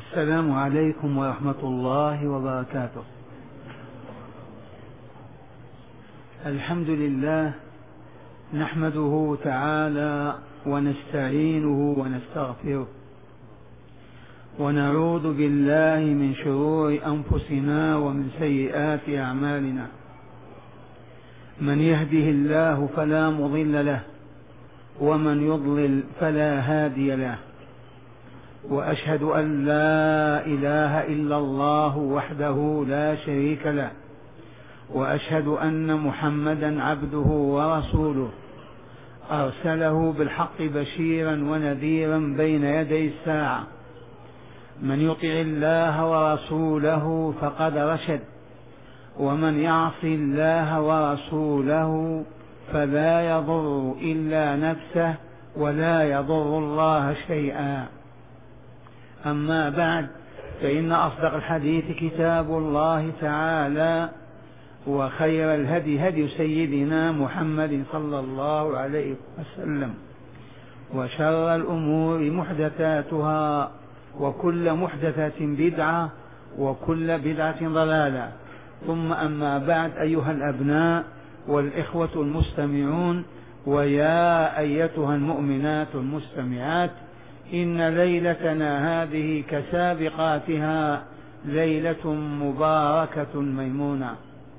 السلام عليكم ورحمة الله وبركاته. الحمد لله نحمده تعالى ونستعينه ونستغفره ونعوذ بالله من شرور أنفسنا ومن سيئات أعمالنا. من يهده الله فلا مضل له ومن يضلل فلا هادي له، وأشهد أن لا إله إلا الله وحده لا شريك له، وأشهد أن محمدا عبده ورسوله أرسله بالحق بشيرا ونذيرا بين يدي الساعة. من يطع الله ورسوله فقد رشد، ومن يعص الله ورسوله فلا يضر إلا نفسه ولا يضر الله شيئا. أما بعد، فإن أصدق الحديث كتاب الله تعالى، وخير الهدي هدي سيدنا محمد صلى الله عليه وسلم، وشر الأمور محدثاتها، وكل محدثة بدعة، وكل بدعة ضلالة. ثم أما بعد، أيها الأبناء والإخوة المستمعون، ويا أيتها المؤمنات المستمعات، إن ليلتنا هذه كسابقاتها ليلة مباركة ميمونة.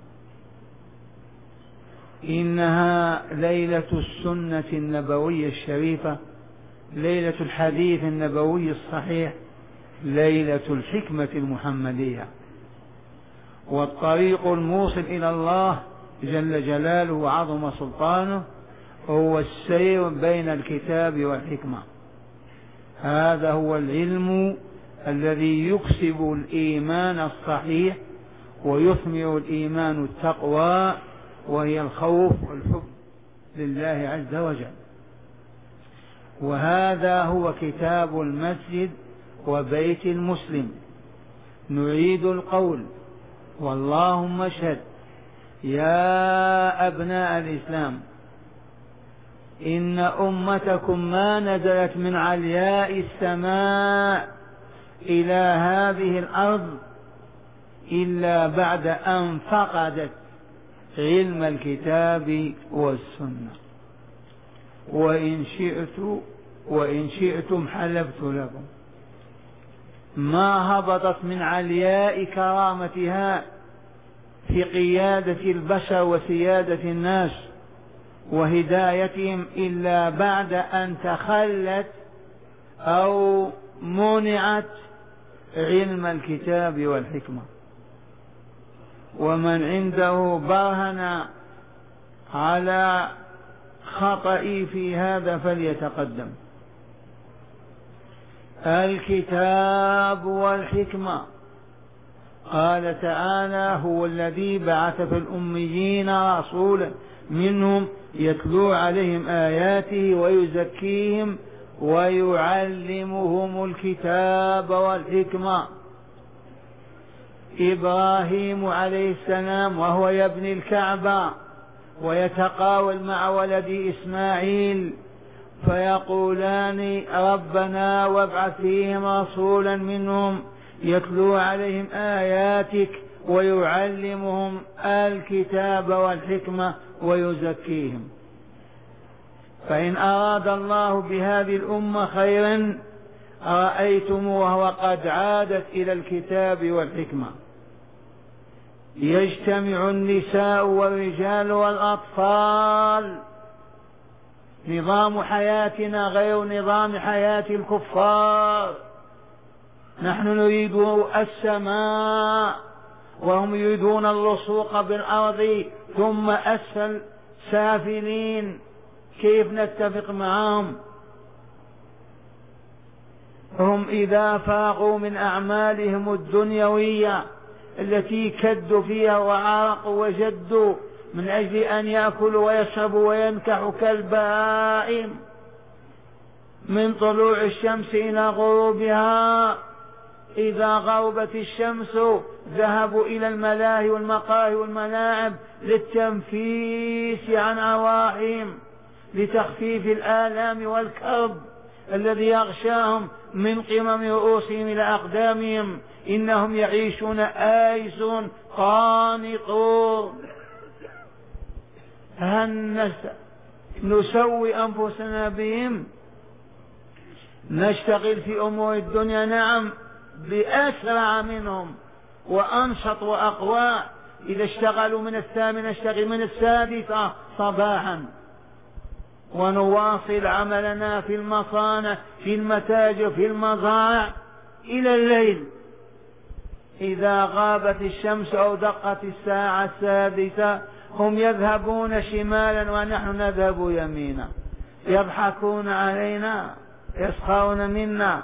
إنها ليلة السنة النبوية الشريفة، ليلة الحديث النبوي الصحيح، ليلة الحكمة المحمدية، والطريق الموصل إلى الله جل جلاله وعظم سلطانه هو السير بين الكتاب والحكمة. هذا هو العلم الذي يكسب الإيمان الصحيح ويثمر الإيمان التقوى، وهي الخوف والحب لله عز وجل. وهذا هو كتاب المسجد وبيت المسلم. نعيد القول واللهم اشهد: يا أبناء الإسلام، إن أمتكم ما نزلت من علياء السماء إلى هذه الأرض إلا بعد أن فقدت علم الكتاب والسنة. وإن شئتم حلفت لكم ما هبطت من علياء كرامتها في قيادة البشر وسيادة الناس وهدايتهم إلا بعد أن تخلت أو منعت علم الكتاب والحكمة. ومن عنده برهن على خطئي في هذا فليتقدم. الكتاب والحكمة، قال تعالى: هو الذي بعث في الأميين رسولا منهم يتلو عليهم آياته ويزكيهم ويعلمهم الكتاب والحكمة. إبراهيم عليه السلام وهو يبني الكعبة ويتقاول مع ولد إسماعيل فيقولان: ربنا وابعث فيهم رسولا منهم يتلو عليهم آياتك ويعلمهم الكتاب والحكمة ويزكيهم. فإن أراد الله بهذه الأمة خيرا رأيتم وهو قد عادت إلى الكتاب والحكمة. يجتمع النساء والرجال والأطفال. نظام حياتنا غير نظام حياة الكفار. نحن نريد السماء وهم يريدون اللصوق بالأرض ثم أسفل سافلين. كيف نتفق معهم؟ هم إذا فاقوا من أعمالهم الدنيوية التي كدوا فيها وعرقوا وجدوا من أجل أن يأكلوا ويشربوا وينكحوا كالبهائم من طلوع الشمس إلى غروبها، إذا غربت الشمس ذهبوا إلى الملاهي والمقاهي والملاعب للتنفيس عن أرواحهم، لتخفيف الآلام والكرب الذي يغشاهم من قمم رؤوسهم إلى أقدامهم، إنهم يعيشون آيسون قانطون. هل نسوي أنفسنا بهم؟ نشتغل في أمور الدنيا نعم بأسرع منهم وأنشط وأقوى. إذا اشتغلوا من 8 نشتغل من 6 صباحا، ونواصل عملنا في المصانع في المتاجر في المزارع إلى الليل. إذا غابت الشمس أو دقت الساعة 6 هم يذهبون شمالا ونحن نذهب يمينا، يضحكون علينا يسخرون منا.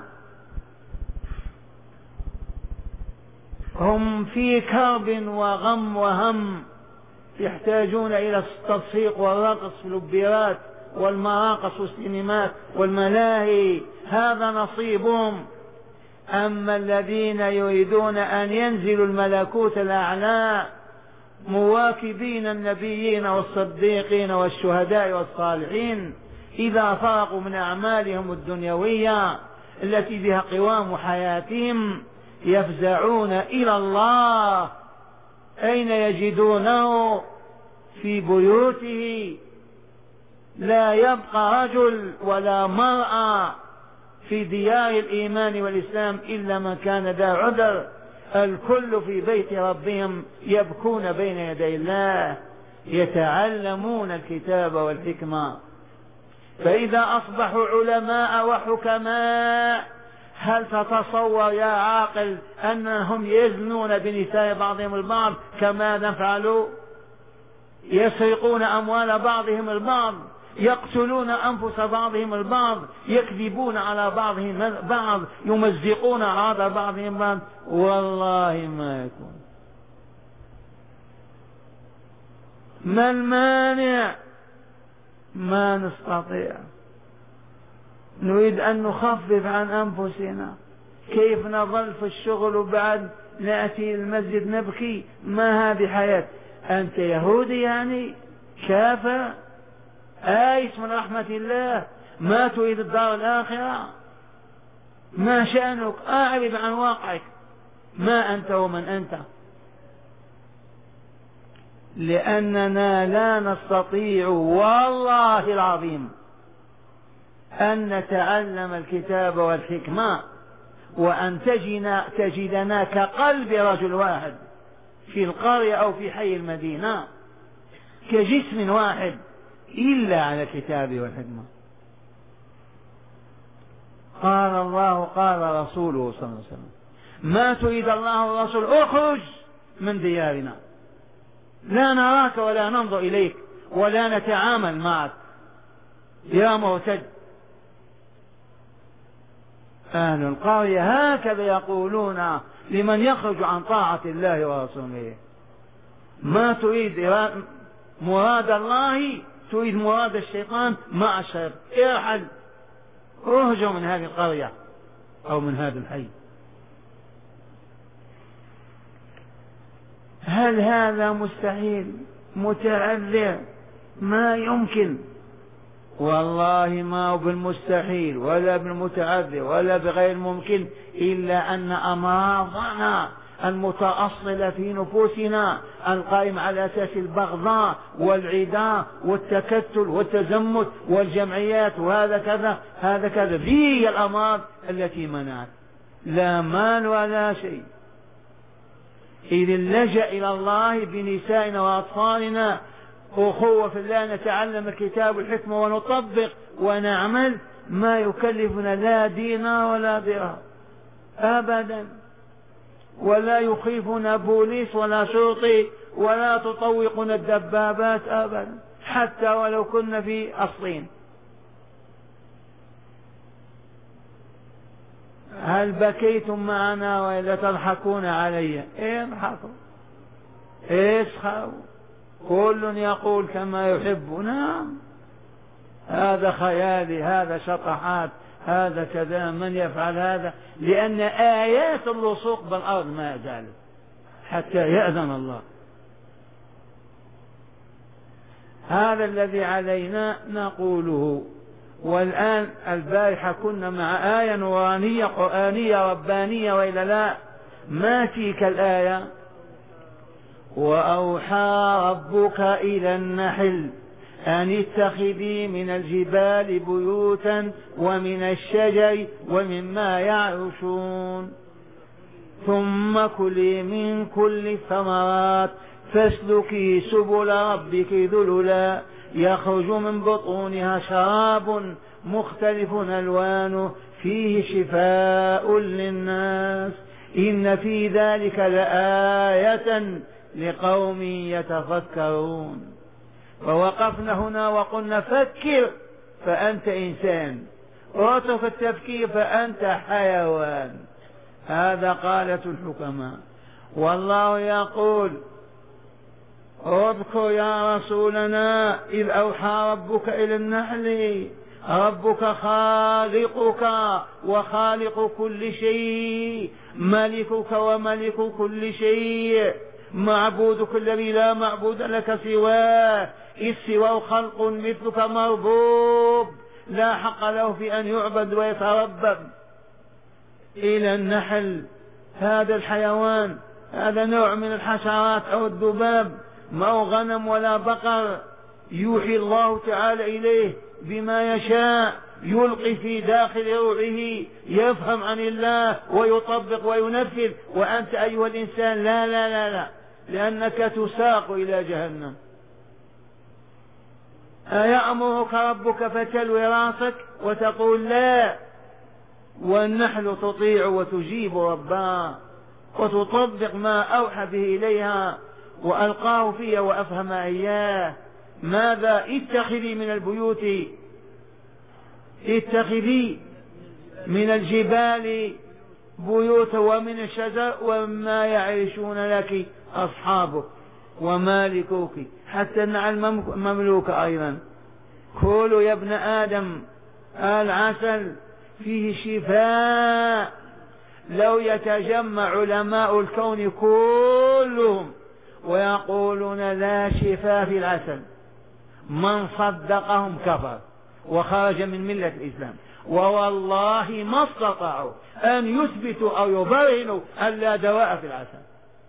هم في كرب وغم وهم، يحتاجون إلى التصفيق والرقص في الأوبرات والمراقص والسينمات والملاهي، هذا نصيبهم. أما الذين يريدون أن ينزلوا الملكوت الأعلى مواكبين النبيين والصديقين والشهداء والصالحين، إذا فرغوا من أعمالهم الدنيوية التي بها قوام حياتهم يفزعون إلى الله. أين يجدونه؟ في بيوته. لا يبقى رجل ولا مرأة في ديار الإيمان والإسلام إلا من كان ذا عذر، الكل في بيت ربهم يبكون بين يدي الله يتعلمون الكتاب والحكمة. فإذا أصبحوا علماء وحكماء، هل تتصور يا عاقل أنهم يزنون بنساء بعضهم البعض كما نفعل؟ يسرقون أموال بعضهم البعض، يقتلون أنفس بعضهم البعض، يكذبون على بعضهم البعض، يمزقون أعراض بعضهم البعض. والله ما يكون. ما المانع؟ ما نستطيع. نريد أن نخفف عن أنفسنا. كيف نظل في الشغل وبعد نأتي المسجد نبكي؟ ما هذه حياة؟ أنت يهودي يعني كافر آيس من رحمة الله، ما تريد الدار الآخرة؟ ما شأنك؟ أعرض عن واقعك. ما أنت ومن أنت؟ لأننا لا نستطيع والله العظيم أن نتعلم الكتاب والحكمة وأن تجدنا كقلب رجل واحد في القرية أو في حي المدينة كجسم واحد إلا على الكتاب والحكمة. قال الله قال رسوله صلى الله عليه وسلم: ما تريد الله والرسول اخرج من ديارنا، لا نراك ولا ننظر إليك ولا نتعامل معك يا مرتد. أهل القرية هكذا يقولون لمن يخرج عن طاعة الله ورسوله. ما تريد مراد الله، تريد مراد الشيطان مع الشيطان، ارحل اهجر من هذه القرية أو من هذا الحي. هل هذا مستحيل؟ متعذر؟ ما يمكن. والله ما هو بالمستحيل ولا بالمتعذر ولا بغير الممكن، إلا أن أمراضنا المتأصلة في نفوسنا القائم على أساس البغضاء والعداء والتكتل والتزمت والجمعيات وهذا كذا هذا كذا، هي الأمراض التي منعت، لا مال ولا شيء. إذ لجأ إلى الله بنسائنا وأطفالنا أخوة في الله، نتعلم الكتاب والحكمة ونطبق ونعمل، ما يكلفنا لا دينار ولا درهم أبدا، ولا يخيفنا بوليس ولا شرطي ولا تطوقنا الدبابات أبدا، حتى ولو كنا في أصلين. هل بكيتم معنا وإلا تضحكون علي؟ اضحكوا اسخروا، كل يقول كما يحب. نعم، هذا خيالي، هذا شطحات، هذا كذا، من يفعل هذا؟ لأن آيات اللصوق بالأرض ما زالت حتى يأذن الله. هذا الذي علينا نقوله، والآن البارحة كنا مع آية نورانية قرآنية ربانية وإلا لا؟ ما تلك الآية؟ وأوحى ربك إلى النحل أن اتخذي من الجبال بيوتا ومن الشجر ومما يعرشون ثم كلي من كل الثمرات فاسلكي سبل ربك ذللا يخرج من بطونها شراب مختلف ألوانه فيه شفاء للناس إن في ذلك لآية لقوم يتفكرون. ووقفنا هنا وقلنا فكر فأنت إنسان، اترك التفكير فأنت حيوان. هذا قالت الحكماء. والله يقول اذكر يا رسولنا إذ أوحى ربك إلى النحل ربك خالقك وخالق كل شيء ملكك وملك كل شيء معبودك الذي لا معبود لك سواه السوى خلق مثلك مربوب لا حق له في أن يعبد ويتربب. إلى النحل هذا الحيوان، هذا نوع من الحشرات أو الذباب، ما هو غنم ولا بقر، يوحي الله تعالى إليه بما يشاء، يلقي في داخل روعه، يفهم عن الله ويطبق وينفذ. وأنت أيها الإنسان لا لا لا لا، لأنك تساق إلى جهنم. أيأمرك ربك فتلوي راسك وتقول لا؟ والنحل تطيع وتجيب ربها وتطبق ما أوحى به إليها وألقاه فيها وأفهم إياه. ماذا؟ اتخذي من البيوت، اتخذي من الجبال بيوتا ومن الشجر وما يعيشون لك أصحابك ومالكوك حتى مع المملوك أيضا. كلوا يا ابن آدم العسل فيه شفاء. لو يتجمع علماء الكون كلهم ويقولون لا شفاء في العسل، من صدقهم كفر وخرج من ملة الإسلام. ووالله ما استطاعوا أن يثبتوا أو يبرهنوا أن لا دواء في العسل،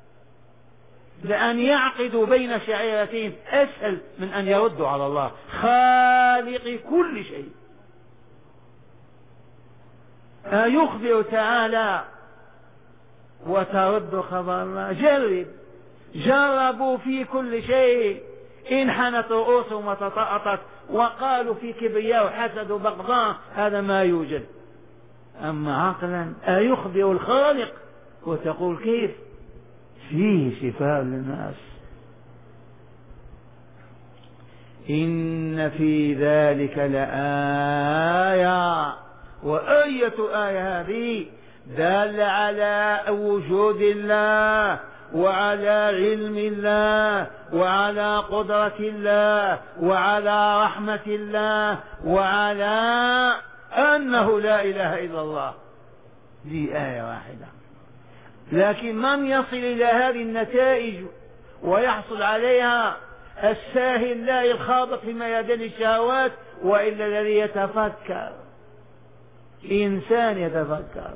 لأن يعقدوا بين شعيرتين أسهل من أن يردوا على الله خالق كل شيء. يخبر تعالى وترد خبر الله. جربوا في كل شيء، انحنت رؤوسهم وتطأطت وقالوا في كبرياء وحسد وبغضاء هذا ما يوجد. أما عقلا أيخبر الخالق وتقول كيف؟ فيه شفاء للناس. إن في ذلك لآية. وآية آية هذه دال على وجود الله وعلى علم الله وعلى قدرة الله وعلى رحمة الله وعلى أنه لا إله إلا الله. دي آية واحدة. لكن من يصل إلى هذه النتائج ويحصل عليها؟ الساهل لا الخاضع في ميادين الشهوات، وإلا الذي يتفكر، إنسان يتفكر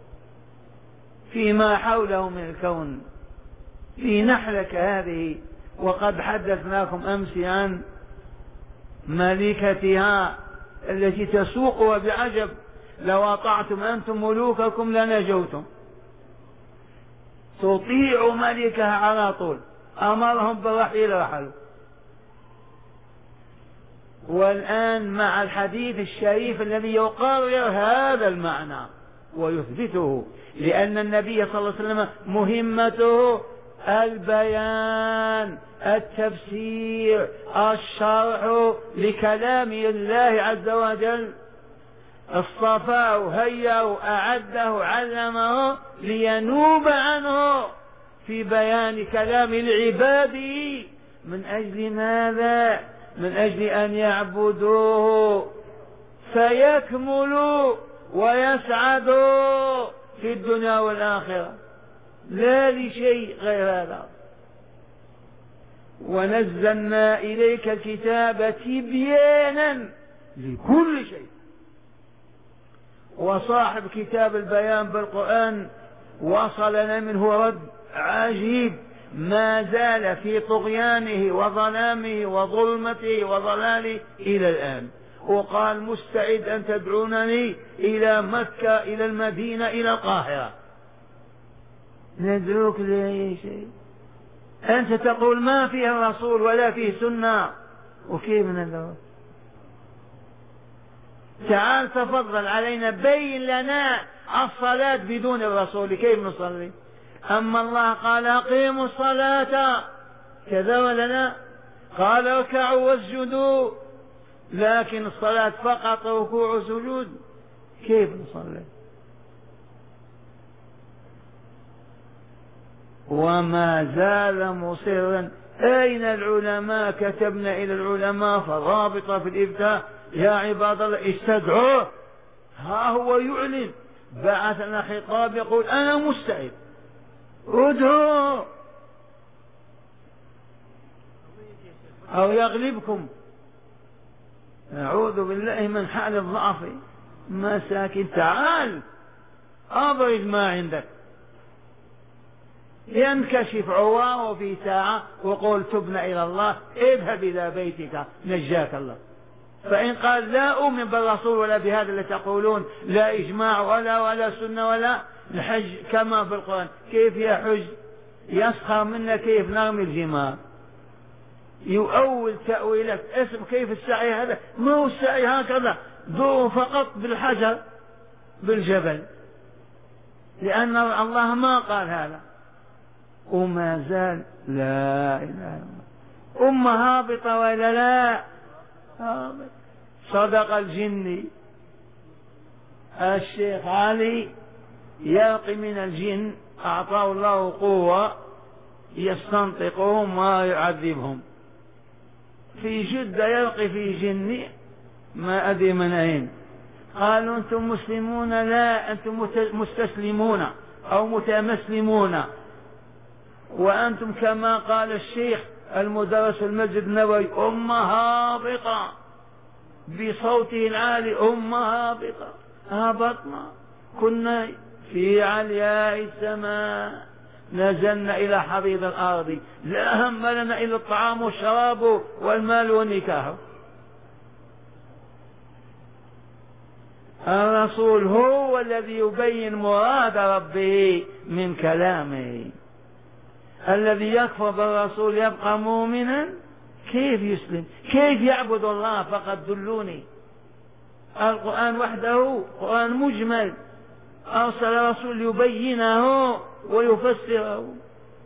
فيما حوله من الكون، في نحلك هذه. وقد حدثناكم أمس عن ملكتها التي تسوقها بعجب. لو أطعتم أنتم ملوككم لنجوتم. تطيع ملكها على طول، أمرهم بالرحيل رحلوا. والآن مع الحديث الشريف الذي يقرر هذا المعنى ويثبته، لأن النبي صلى الله عليه وسلم مهمته البيان، التفسير، الشرح لكلام الله عز وجل. اصطفاه، هيأه، أعده، علمه لينوب عنه في بيان كلام العباد. من أجل ماذا؟ من أجل أن يعبدوه فيكملوا ويسعدوا في الدنيا والآخرة، لا لشيء غير هذا. ونزلنا إليك الكتاب تبيانا لكل شيء. وصاحب كتاب البيان بالقرآن وصلنا منه رد عجيب، ما زال في طغيانه وظلامه وظلمته وضلاله إلى الآن. وقال مستعد أن تدعونني إلى مكة، إلى المدينة، إلى القاهرة، ندعوك لأي شيء. أنت تقول ما فيه الرسول ولا فيه سنة، وكيف ندعوك؟ تعال تفضل علينا، بين لنا الصلاة بدون الرسول كيف نصلي؟ أما الله قال أقيموا الصلاة كذا، ولنا قال اركعوا واسجدوا، لكن الصلاة فقط ركوع وسجود، كيف نصلي؟ وما زال مصرا. أين العلماء؟ كتبنا إلى العلماء فالرابطة في الإفتاء يا عباد الله استدعوه، ها هو يعلن، بعث لنا خطاب يقول أنا مستعد، ادعوا أو يغلبكم. أعوذ بالله من حال الضعف. مساكين، تعال أبرز ما عندك، ينكشف عواه في ساعة وقول تبنا إلى الله، اذهب إلى بيتك نجاك الله. فإن قال لا أؤمن بالرسول ولا بهذا اللي تقولون، لا إجماع ولا سنة ولا الحج كما في القرآن، كيف يحج؟ يسخر منا كيف نرمي الجمار، يؤول تأويلك اسم كيف السعي هذا؟ ما هو السعي هكذا، دور فقط بالحجر بالجبل، لأن الله ما قال هذا. وما زال لا إله إلا الله. أمة هابطة ولا لا؟ هابط. صدق الجني الشيخ علي، يلقي من الجن، أعطاه الله قوة يستنطقهم ويعذبهم. في جدة يلقي في جني ما أدري من أين، قالوا أنتم مسلمون؟ لا، أنتم مستسلمون أو متمسلمون، وأنتم كما قال الشيخ المدرس في المسجد النبوي أمة هابطة، بصوته العالي أمة هابطة. هبطنا، كنا في علياء السماء، نزلنا إلى حضيض الأرض، لا هم لنا إلا الطعام والشراب والمال والنكاح. الرسول هو الذي يبين مراد ربه من كلامه. الذي يكفر بالرسول يبقى مؤمنا؟ كيف يسلم؟ كيف يعبد الله؟ فقد دلوني. القرآن وحده قرآن مجمل، أرسل رسول يبينه ويفسره.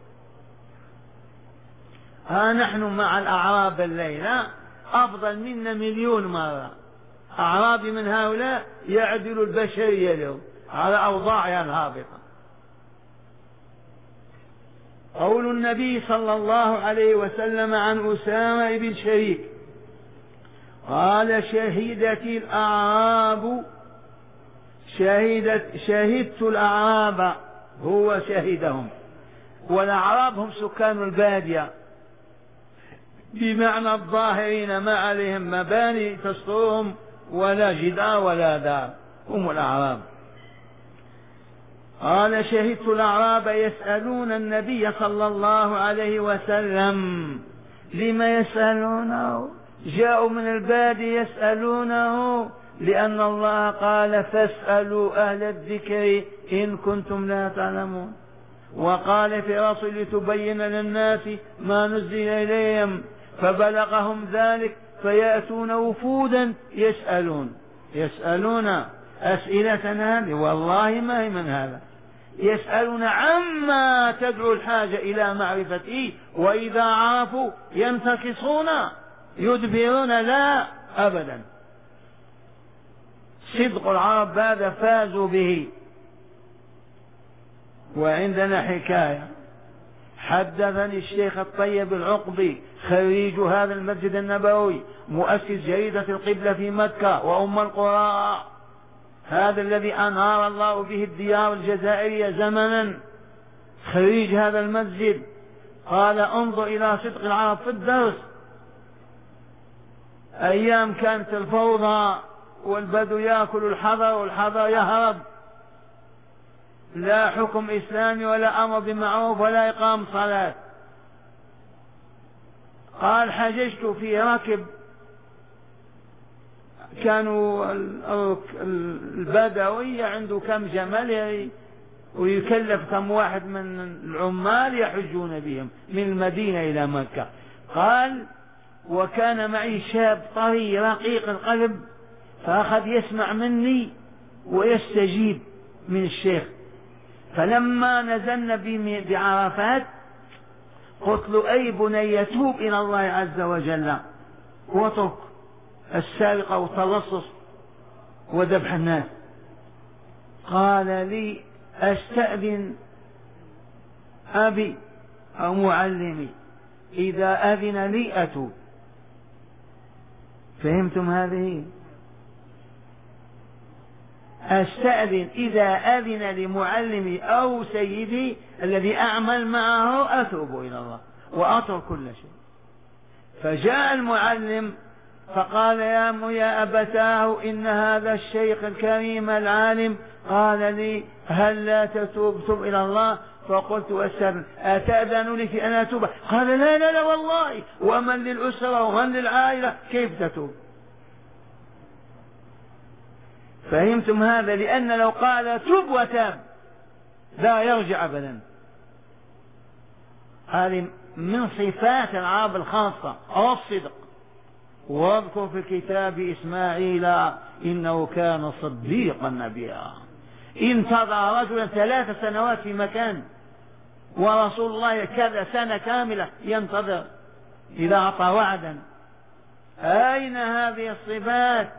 ها نحن مع الأعراب الليلة أفضل منا مليون مرة. أعرابي من هؤلاء يعدل البشرية له على أوضاعها الهابطة. قول النبي صلى الله عليه وسلم عن أسامة بن شريك قال شهدت الأعراب، شهدت الأعراب، هو شهدهم، والأعراب هم سكان البادية بمعنى الظاهرين ما عليهم مباني تسترهم ولا جدار ولا دار، هم الأعراب. قال شهدت الأعراب يسألون النبي صلى الله عليه وسلم. لما يسألونه؟ جاءوا من البادي يسألونه لأن الله قال فاسألوا أهل الذكر إن كنتم لا تعلمون، وقال في رسول لتبين للناس ما نزل إليهم، فبلغهم ذلك فيأتون وفودا يسألون أسئلة هذه والله ما هي من هذا، يسألون عما تدعو الحاجة إلى معرفته، وإذا عرفوا ينتكسون يدبرون، لا أبدا. صدق العرب هذا فازوا به. وعندنا حكاية حدثني الشيخ الطيب العقبي خريج هذا المسجد النبوي مؤسس جريدة القبلة في مكة وأم القرى، هذا الذي أنار الله به الديار الجزائرية زمنا، خريج هذا المسجد، قال انظر إلى صدق العرب في الدرس. أيام كانت الفوضى والبدو يأكل الحضر والحضر يهرب، لا حكم إسلامي ولا أمر بمعروف ولا إقام صلاة. قال حججت في ركب، كانوا البدوي عنده كم جمل ويكلف كم واحد من العمال يحجون بهم من المدينة إلى مكة. قال وكان معي شاب طري رقيق القلب، فأخذ يسمع مني ويستجيب من الشيخ. فلما نزلنا بعرفات قلت له أي بني توب إلى الله عز وجل واترك السارقة والتلصص وذبح الناس. قال لي أستأذن أبي أو معلمي، إذا أذن لي أتوب. فهمتم هذه؟ أستأذن إذا أذن لمعلمي أو سيدي الذي أعمل معه أتوب إلى الله وأترك كل شيء. فجاء المعلم فقال يا أبتاه إن هذا الشيخ الكريم العالم قال لي هل لا تتوب إلى الله؟ فقلت أستأذن، أتأذن لي في أن أتوب؟ قال لا لا لا والله، ومن للأسرة ومن للعائلة كيف تتوب؟ فهمتم هذا؟ لأن لو قال تب وتاب لا يرجع أبدا. هذه من صفات العرب الخاصة أو الصدق. واذكر في الكتاب إسماعيل إنه كان صديقا نبيا، انتظر رجلا 3 سنوات في مكان ورسول الله كذا سنة كاملة ينتظر إذا أعطى وعدا. أين هذه الصفات؟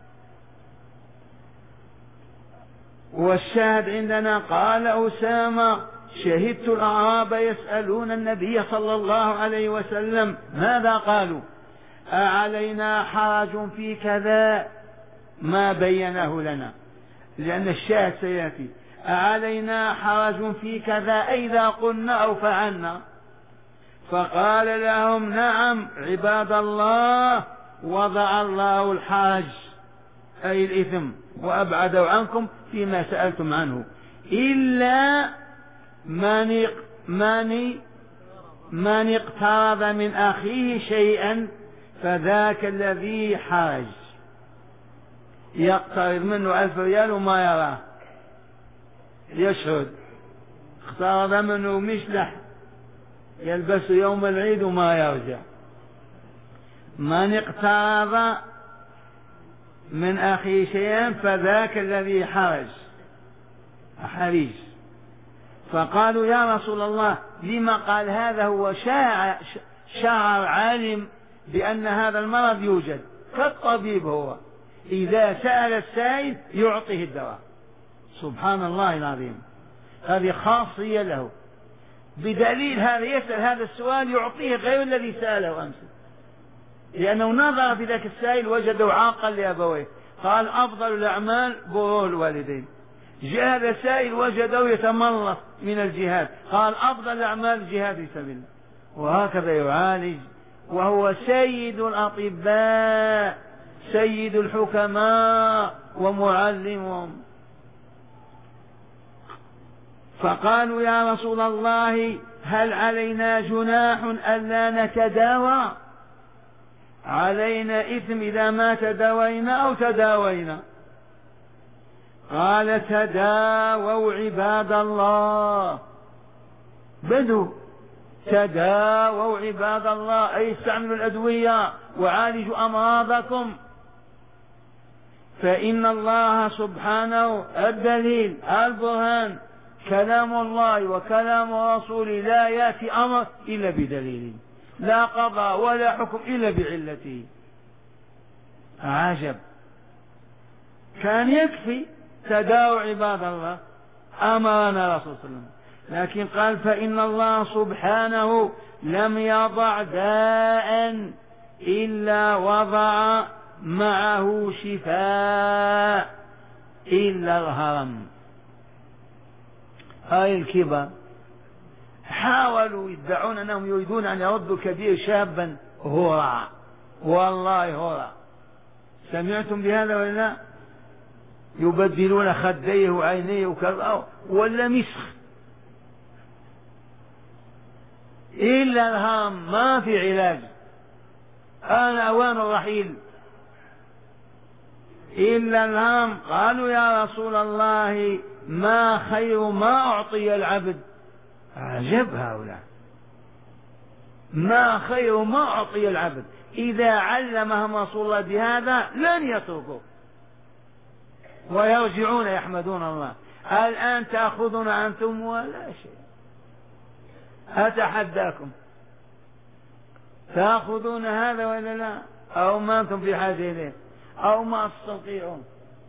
والشاهد عندنا قال أسامة شهدت الأعراب يسألون النبي صلى الله عليه وسلم ماذا قالوا؟ أعلينا حرج في كذا؟ ما بينه لنا لأن الشاهد سيأتي. أعلينا حرج في كذا إذا قلنا أو فعلنا؟ فقال لهم نعم عباد الله، وضع الله الحرج أي الإثم وأبعده عنكم فيما سألتم عنه، إلا من اقترض من أخيه شيئا فذاك الذي حرج. يقترض منه 1000 ريال وما يراه، يشهد اقترض منه مشلح يلبس يوم العيد وما يرجع. من اقترض من أخيه شيئا فذاك الذي حرج. فقالوا يا رسول الله لما قال هذا؟ هو شعر عالم بأن هذا المرض يوجد كالطبيب، هو إذا سأل السائل يعطيه الدواء. سبحان الله العظيم، هذه خاصية له، بدليل هذا يسأل هذا السؤال يعطيه غير الذي سأله أمس، لأنه نظر في ذاك السائل وجده عاقا لأبويه، قال أفضل الأعمال بر الوالدين. جاء هذا السائل وجده يتملص من الجهاد، قال أفضل الأعمال الجهاد في سبيل الله. وهكذا يعالج، وهو سيد الأطباء سيد الحكماء ومعلمهم. فقالوا يا رسول الله هل علينا جناح ألا نتداوى؟ علينا إثم إذا ما تداوينا أو تداوينا؟ قال تداووا عباد الله. بدوا تداووا عباد الله أي استعملوا الأدوية وعالجوا أمراضكم، فإن الله سبحانه الدليل البرهان كلام الله وكلام رسوله لا يأتي أمر إلا بدليل، لا قضاء ولا حكم إلا بعلته. عجب، كان يكفي تداووا عباد الله، أمرنا رسول الله صلى الله عليه وسلم، لكن قال فإن الله سبحانه لم يضع داء إلا وضع معه شفاء إلا الهرم. هاي الكبر حاولوا يدعون أنهم يريدون أن يردوا كبير شابا هورا والله هو سمعتم بهذا ولا لا؟ يبدلون خديه وعينيه وكذا ولا مسخ إلا الهام، ما في علاج. آن أوان الرحيل إلا الهام. قالوا يا رسول الله ما خير ما أعطي العبد؟ عجب هؤلاء، ما خير ما أعطي العبد؟ إذا علمهم رسول الله بهذا لن يتركوا ويرجعون يحمدون الله. الآن تأخذون أنتم ولا شيء، أتحداكم تأخذون هذا ولا لا؟ أو ما أنتم في حاجة إليه أو ما تستطيعون.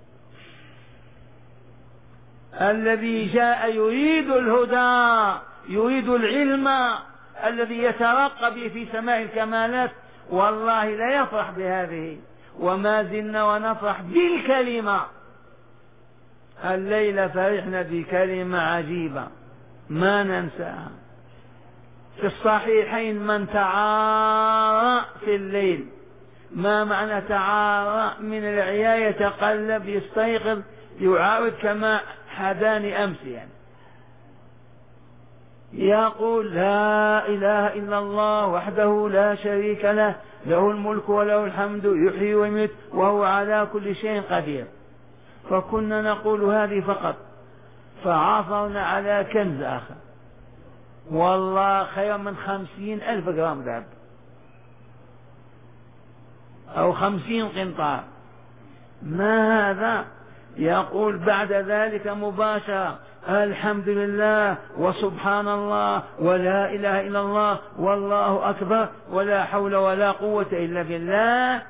الذي جاء يريد الهدى يريد العلم الذي يترقى به في سماء الكمالات والله لا يفرح بهذه. وما زلنا ونفرح بالكلمة. الليلة فرحنا بكلمة عجيبة ما ننساها في الصحيحين: من تعارى في الليل. ما معنى تعارى؟ من العياء، يتقلب يستيقظ يعاود كما حداني أمس، يعني يقول لا إله إلا الله وحده لا شريك له له الملك وله الحمد يحيي ويميت وهو على كل شيء قدير. فكنا نقول هذه فقط، فعثرنا على كنز آخر والله خير من 50,000 جرام ذهب أو 50 قنطار. ما هذا؟ يقول بعد ذلك مباشرة: الحمد لله وسبحان الله ولا إله إلا الله والله أكبر ولا حول ولا قوة إلا بالله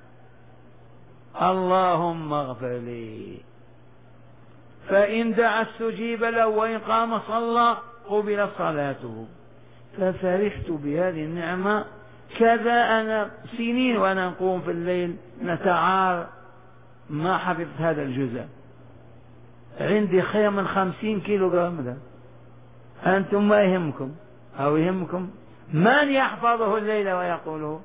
اللهم اغفر لي. فإن دعا استجيب له وإن قام صلى قبلت صلاته. ففرحت بهذه النعمة. كذا أنا سنين وأنا نقوم في الليل نتعار ما حفظت هذا الجزء. عندي خير من 50 كيلو جرام ده. أنتم ما يهمكم أو يهمكم من يحفظه الليل ويقوله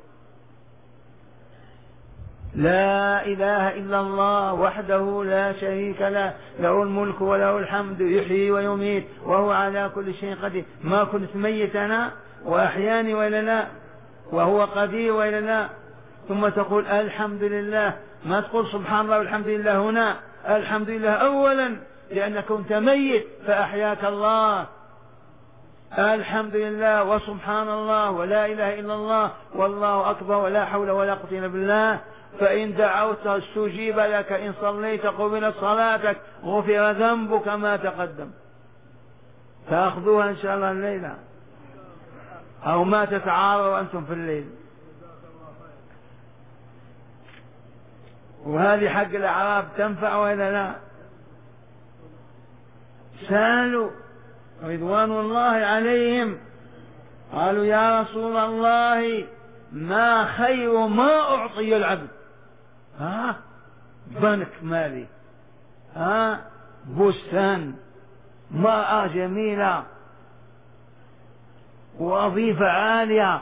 لا إله إلا الله وحده لا شريك له له الملك وله الحمد يحيي ويميت وهو على كل شيء قدير. ما كنت ميت أنا وأحياني وإلا لا، وهو قدير وإلا لا. ثم تقول الحمد لله، ما تقول سبحان الله والحمد لله. هنا الحمد لله أولا لأنك كنت ميت فأحياك الله. الحمد لله وسبحان الله ولا إله إلا الله والله أكبر ولا حول ولا قوة إلا بالله. فإن دعوت استجيب لك، إن صليت قبلت صلاتك، غفر ذنبك ما تقدم. تأخذوها إن شاء الله الليلة أو ما تتعاروا أنتم في الليل. وهذه حق الأعراب تنفع ولا لا؟ سألوا رضوان الله عليهم قالوا يا رسول الله ما خير ما أعطي العبد؟ بنك مالي، بستان، مرأة جميلة، وظيفة عالية،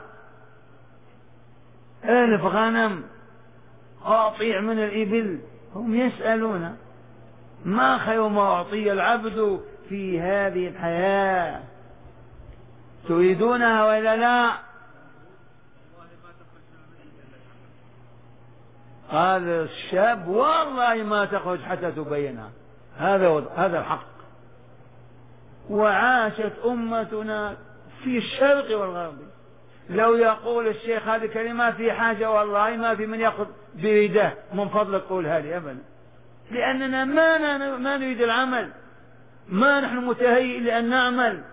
1000 غنم، قاطيع من الإبل. هم يسألون ما خير ما أعطي العبد في هذه الحياة؟ تريدونها ولا لا؟ قال الشاب والله ما تخرج حتى تبينها. هذا الحق. وعاشت أمتنا في الشرق والغرب. لو يقول الشيخ هذه كلمة في حاجة والله ما في من يأخذ بيده من فضلك قول هذه أبدا، لأننا ما نريد العمل، ما نحن متهيئ لأن نعمل.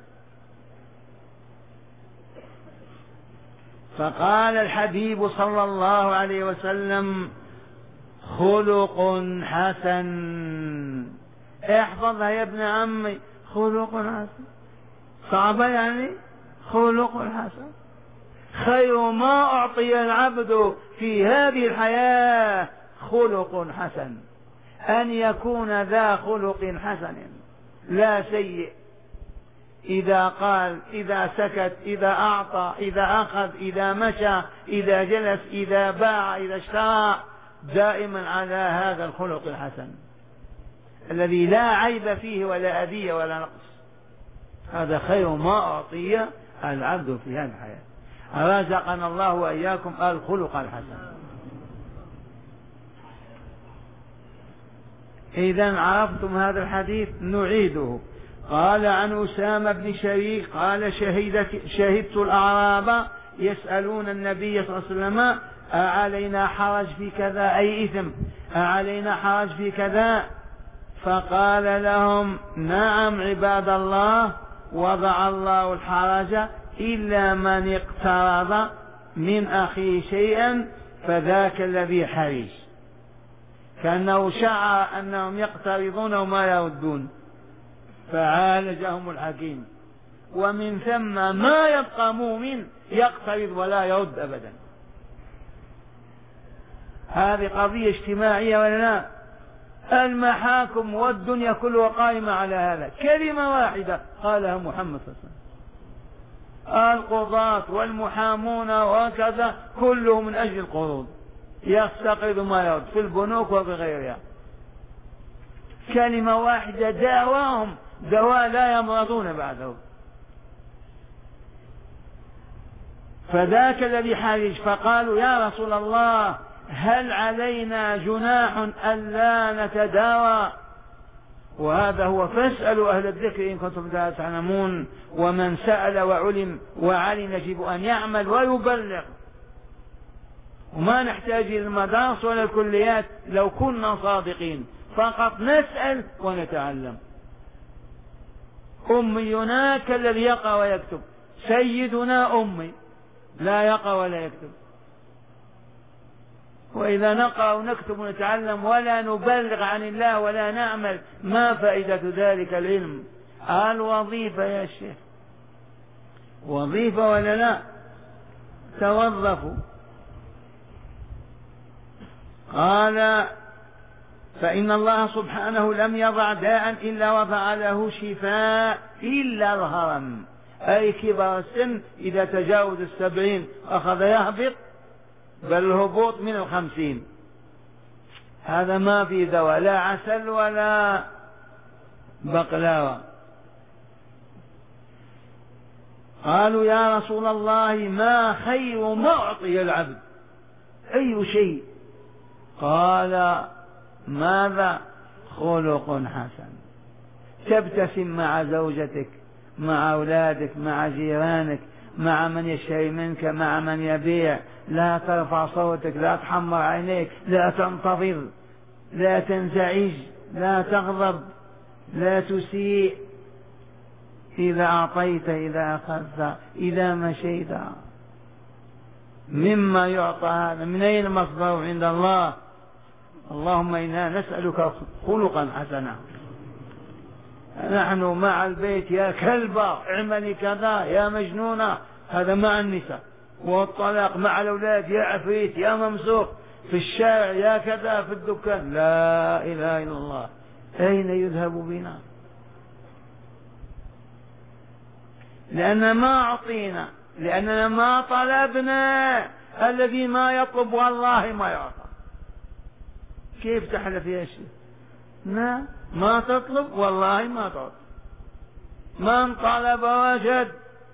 فقال الحبيب صلى الله عليه وسلم خلق حسن. احفظها يا ابن عمي، خلق حسن صعبة يعني. خلق حسن خير ما أعطي العبد في هذه الحياة خلق حسن، أن يكون ذا خلق حسن لا سيء. إذا قال، إذا سكت، إذا أعطى، إذا أخذ، إذا مشى، إذا جلس، إذا باع، إذا اشترى، دائما على هذا الخلق الحسن الذي لا عيب فيه ولا أذية ولا نقص. هذا خير ما أعطي العبد في هذه الحياة. رزقنا الله وإياكم الخلق الحسن. إذا عرفتم هذا الحديث نعيده. قال عن أسامة بن شريك قال شهدت الأعراب يسألون النبي صلى الله عليه وسلم أعلينا حرج في كذا، أي إثم، أعلينا حرج في كذا؟ فقال لهم نعم عباد الله، وضع الله الحرج إلا من اقترض من أخيه شيئا فذاك الذي حرج. كأنه شعر أنهم يقترضون وما يردون فعالجهم الحكيم. ومن ثم ما يبقى مؤمن يقترض ولا يرد أبدا. هذه قضية اجتماعية ولا لا؟ المحاكم والدنيا كلها قائمة على هذا. كلمة واحدة قالها محمد صلى الله عليه وسلم. القضاة والمحامون وكذا كله من أجل القروض، يستقرض ما يرد في البنوك وبغيرها. كلمة واحدة دعواهم دواء لا يمرضون بعده. فذاك الذي حرج. فقالوا يا رسول الله هل علينا جناح ألا نتداوى؟ وهذا هو فاسألوا أهل الذكر إن كنتم لا تعلمون. ومن سأل وعلم يجب أن يعمل ويبلغ. وما نحتاج إلى المدارس ولا الكليات لو كنا صادقين، فقط نسأل ونتعلم. أمينا كالذي يقرأ ويكتب، سيدنا أمي لا يقرأ ولا يكتب. وإذا نقرأ ونكتب ونتعلم ولا نبلغ عن الله ولا نعمل ما فائدة ذلك العلم؟ الوظيفة يا شيخ، وظيفة ولا لا؟ توظفوا. قال فإن الله سبحانه لم يضع داء إلا وضع له شفاء إلا الهرم، أي كبر السن إذا تجاوز 70 أخذ يهبط، بل الهبوط من 50. هذا ما في دواء، لا عسل ولا بقلاوة. قالوا يا رسول الله ما خير ما أعطي العبد؟ أي شيء؟ قال ماذا؟ خلق حسن، تبتسم مع زوجتك، مع أولادك، مع جيرانك، مع من يشتري منك، مع من يبيع، لا ترفع صوتك، لا تحمر عينيك، لا تنتظر، لا تنزعج، لا تغضب، لا تسيء. إذا أعطيت، إذا أخذت، إذا مشيت. مما يعطى هذا من أين مصدره؟ عند الله. اللهم إنا نسألك خلقا حسنا. نحن مع البيت يا كلبة اعملي كذا، يا مجنونة، هذا مع النساء. والطلاق مع الأولاد يا عفريت، يا ممسوخ، في الشارع يا كذا، في الدكان. لا إله إلا الله. أين يذهب بنا؟ لأننا ما أعطينا، لأننا ما طلبنا. الذي ما يطلب والله ما يعطى. كيف تحلف يا شيخ؟ ما تطلب والله ما تعطى. من طلب وجد.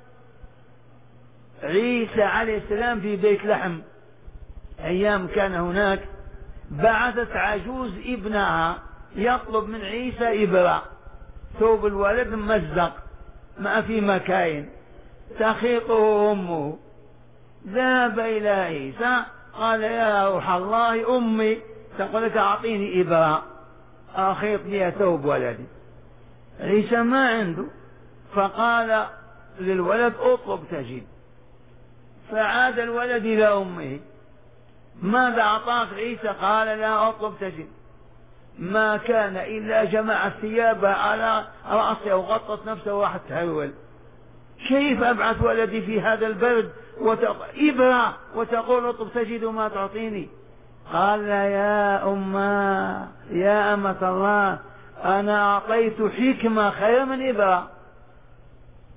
عيسى عليه السلام في بيت لحم أيام كان هناك، بعثت عجوز ابنها يطلب من عيسى إبرة، ثوب الولد ممزق ما في مكاين، تخيطه أمه. ذهب إلى عيسى قال يا روح الله أمي تقول لك أعطيني إبرة أخيط لي ثوب ولدي. عيسى ما عنده، فقال للولد اطلب تجد. فعاد الولد إلى أمه. ماذا أعطاك عيسى؟ قال لا أطلب تجد. ما كان إلا جمع الثياب على رأسه وغطت نفسه واحد تهول. كيف أبعث ولدي في هذا البرد إبرة وتقول اطلب تجد ما تعطيني؟ قال يا أمه يا أمة الله أنا أعطيت حكمة خير من إبرة.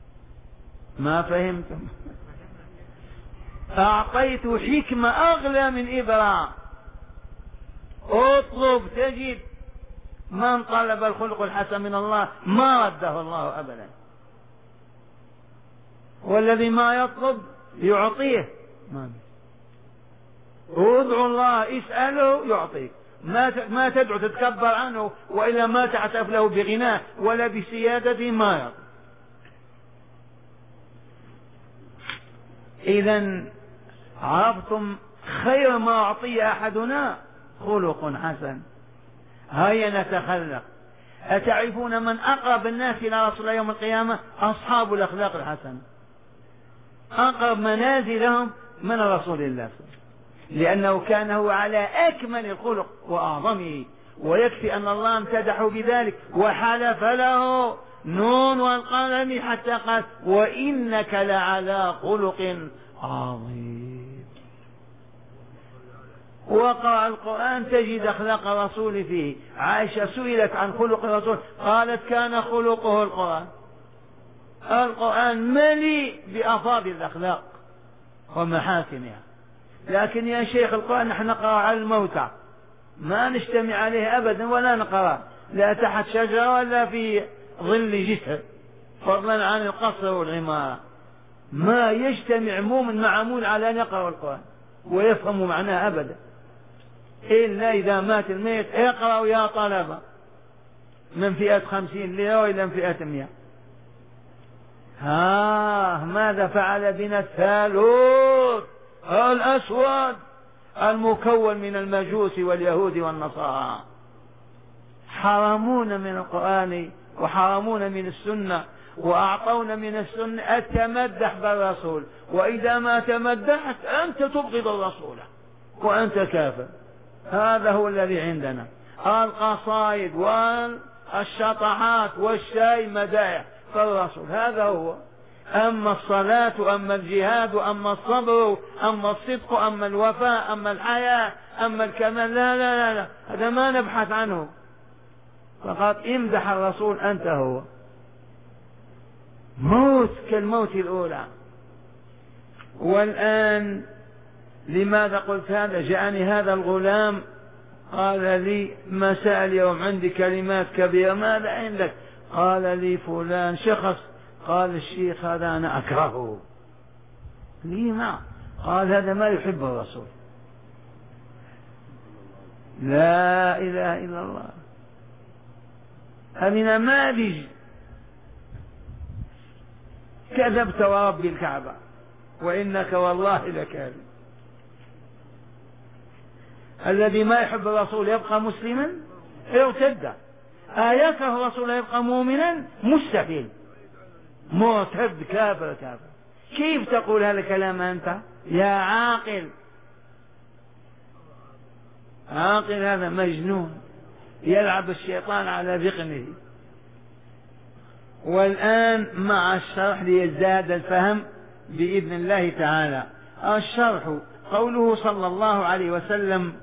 ما فهمتم؟ أعطيت حكمة أغلى من إبراء. اطلب تجد. من طلب الخلق الحسن من الله ما رده الله أبدا، والذي ما يطلب يعطيه. ادعو الله اسأله يعطيك، ما تدعو تتكبر عنه، وإلا ما تعترف له بغناه ولا بسيادته ما يعطي. إذن عرفتم خير ما أعطي أحدنا خلق حسن. هيا نتخلق. أتعرفون من أقرب الناس إلى رسول الله يوم القيامة؟ أصحاب الأخلاق الحسنة، أقرب منازلهم من رسول الله، لأنه كان هو على أكمل الخلق وأعظمه، ويكفي أن الله امتدحه بذلك وحلف له نون والقلم حتى قال وإنك لعلى خلق عظيم. وقرأ القرآن تجد أخلاق الرسول فيه. عائشة سئلت عن خلق الرسول قالت كان خلقه القرآن. القرآن مليء بأفاضل الأخلاق ومحاسنها. لكن يا شيخ القرآن نحن نقرأ على الموتى، ما نجتمع عليه أبدا ولا نقرأ لا تحت شجرة ولا في ظل جسر، فضلا عن القصر والعمارة. ما يجتمع مؤمن مع مؤمن على أن يقرأ القرآن ويفهم معناه أبدا، إلا إذا مات الميت اقرأوا يا طلبة من فئة 50 ليرة إلى فئة 100. ماذا فعل بنا الثالوث الأسود المكون من المجوس واليهود والنصارى؟ حرمونا من القرآن وحرمونا من السنة، وأعطونا من السنة التمدح بالرسول، وإذا ما تمدحت أنت تبغض الرسول وأنت كافر. هذا هو الذي عندنا، القصائد والشطحات والشاي مدائح فالرسول، هذا هو. أما الصلاة، أما الجهاد، أما الصبر، أما الصدق، أما الوفاء، أما الحياة، أما الكمال، لا لا لا لا، هذا ما نبحث عنه، فقط امدح الرسول أنت هو. موت كالموت الأولى. والآن لماذا قلت هذا؟ جاءني هذا الغلام قال لي مساء اليوم عندي كلمات كبيرة، ماذا عندك؟ قال لي فلان شخص قال الشيخ هذا أنا أكرهه. لما؟ قال هذا ما يحب الرسول. لا إله إلا الله. هذه نماذج. كذبت ورب الكعبة وإنك والله لكاذب. الذي ما يحب الرسول يبقى مسلما ارتد، يكره الرسول يبقى مؤمنا مستحيل، مرتد كافر كافر. كيف تقول هذا الكلام أنت يا عاقل؟ عاقل هذا مجنون يلعب الشيطان على ذقنه. والآن مع الشرح ليزداد الفهم بإذن الله تعالى. الشرح قوله صلى الله عليه وسلم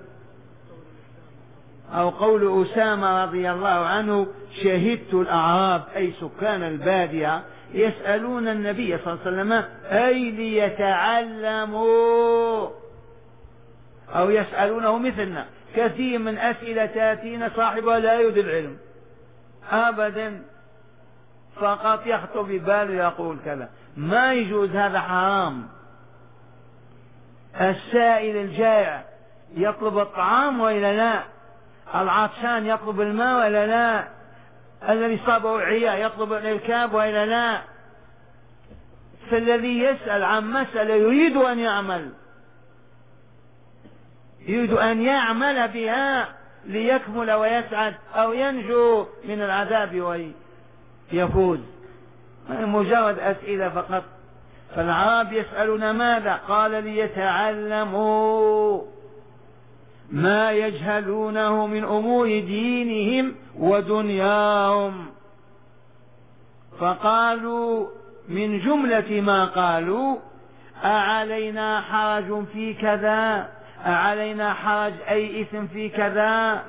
أو قول أسامة رضي الله عنه شهدت الأعراب أي سكان البادية يسألون النبي صلى الله عليه وسلم أي ليتعلموا، أو يسألونه مثلنا. كثير من أسئلة تأتينا صاحبها لا يريد العلم أبدا، فقط يخطر بباله يقول كذا. ما يجوز، هذا حرام. السائل الجائع يطلب الطعام وإلا لا؟ العطشان يطلب الماء وإلا لا؟ الذي صابه عياء يطلب الإركاب وإلا لا؟ فالذي يسأل عن مسألة يريد أن يعمل، يريد أن يعمل بها ليكمل ويسعد أو ينجو من العذاب ويفوز، مجرد أسئلة فقط. فالعرب يسألون ماذا؟ قال ليتعلموا ما يجهلونه من أمور دينهم ودنياهم. فقالوا من جملة ما قالوا أعلينا حرج في كذا، أعلينا حرج أي إثم في كذا،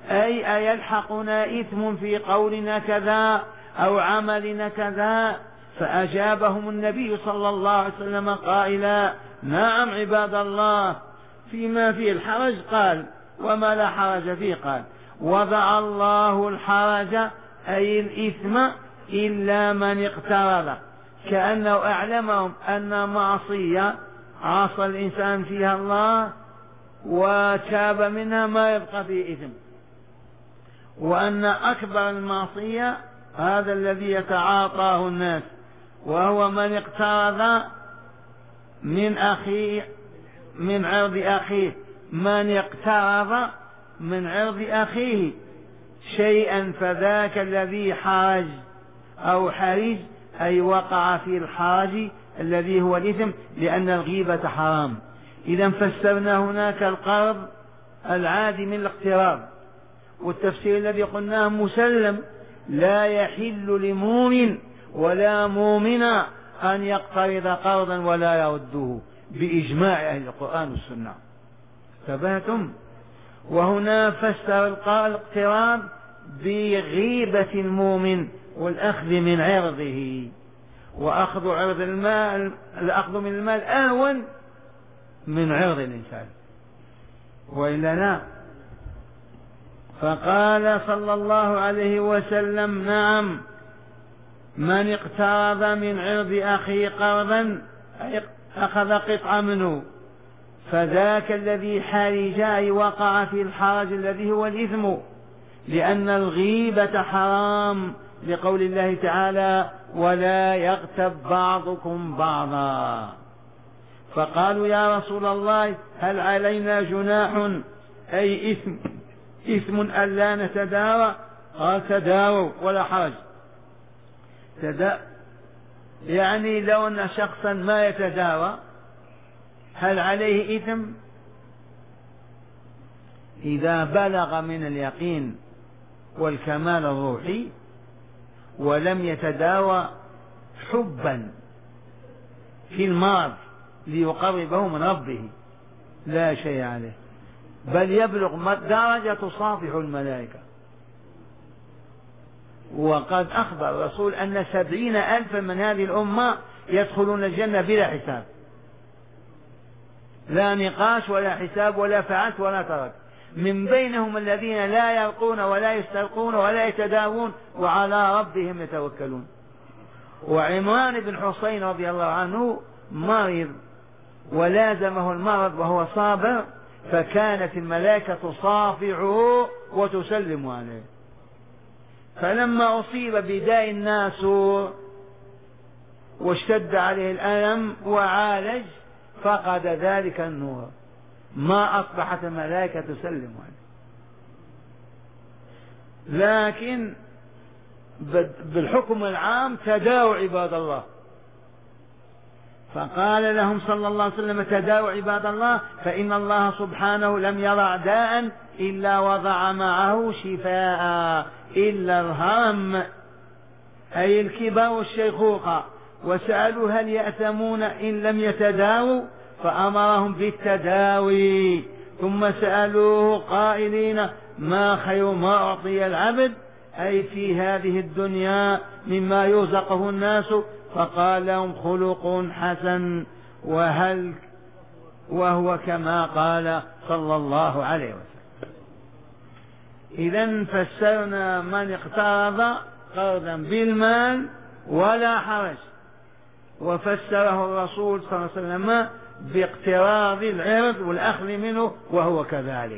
أي أيلحقنا إثم في قولنا كذا أو عملنا كذا. فأجابهم النبي صلى الله عليه وسلم قائلا: نعم عباد الله، فيما فيه الحرج قال، وما لا حرج فيه قال. وضع الله الحرج أي الإثم إلا من اقترب، كأنه أعلمهم أن معصية عصى الإنسان فيها الله وتاب منها ما يبقى فيه إثم، وأن أكبر المعصية هذا الذي يتعاطاه الناس، وهو من اقترب من أخيه، من عرض أخيه، من اقترب من عرض أخيه شيئا فذاك الذي حرج أو حرج، أي وقع في الحرج الذي هو الإثم، لأن الغيبة حرام. إذا فسرنا هناك القرض العادي من الاقتراب، والتفسير الذي قلناه مسلم: لا يحل لمؤمن ولا مؤمنة أن يقترض قرضا ولا يرده، بإجماع أهل القرآن والسنة. تبهتم؟ وهنا فسر الاقتراب بغيبة المؤمن والأخذ من عرضه، وأخذ عرض المال، الأخذ من المال أهون من عرض الإنسان، وإلا لا. فقال صلى الله عليه وسلم: نعم، من اقترض من عرض أخيه قرضا أخذ قطعة منه فذاك الذي حرج، أي وقع في الحرج الذي هو الإثم، لأن الغيبة حرام، لقول الله تعالى: ولا يغتب بعضكم بعضا. فقالوا: يا رسول الله، هل علينا جناح، أي إثم ألا نتداوى؟ قال: تداووا ولا حرج. يعني لو أن شخصا ما يتداوى هل عليه إثم؟ إذا بلغ من اليقين والكمال الروحي ولم يتداوى حبا في المرض ليقربه من ربه لا شيء عليه، بل يبلغ درجة تصافح الملائكة. وقد أخبر الرسول أن 70,000 من هذه الأمة يدخلون الجنة بلا حساب، لا نقاش ولا حساب ولا فعلت ولا تركت، من بينهم الذين لا يرقون ولا يسترقون ولا يتداوون وعلى ربهم يتوكلون. وعمران بن حسين رضي الله عنه مرض ولازمه المرض وهو صابر، فكانت الملائكة تصافعه وتسلم عليه، فلما أصيب بداء الناسور واشتد عليه الألم وعالج فقد ذلك النور، ما أصبحت الملائكة تسلم عليه. لكن بالحكم العام تداووا عباد الله، فقال لهم صلى الله عليه وسلم: تداووا عباد الله، فإن الله سبحانه لم يضع داء إلا وضع معه شفاء، إلا الهرم أي الكبر والشيخوخة. وسألوا: هل يأثمون إن لم يتداووا؟ فأمرهم بالتداوي. ثم سألوه قائلين: ما خير ما أعطي العبد، أي في هذه الدنيا، مما يرزقه الناس؟ فقال لهم: خلق حسن، وهو كما قال صلى الله عليه وسلم. إذن فسرنا من اقترض قرضا بالمال ولا حرج، وفسره الرسول صلى الله عليه وسلم باقتراض العرض والأخذ منه وهو كذلك.